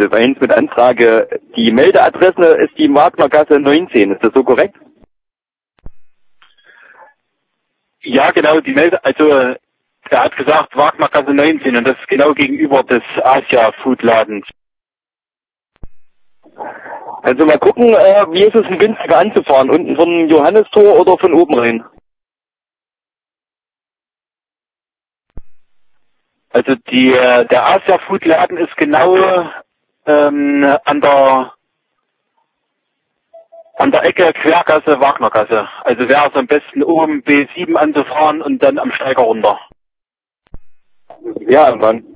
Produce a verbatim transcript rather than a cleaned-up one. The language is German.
bei uns mit Anfrage. Die Meldeadresse ist die Wagnergasse neunzehn, ist das so korrekt? Ja, genau, die Melde, also er hat gesagt Wagnergasse neunzehn und das ist genau gegenüber des Asia-Food-Ladens. Also mal gucken, äh, wie ist es denn günstiger anzufahren? Unten von Johannistor oder von oben rein? Also die, der Asia-Food-Laden ist genau ähm, an der an der Ecke Quergasse, Wagnergasse. Also wäre es am besten oben B sieben anzufahren und dann am Steiger runter. Ja, wann?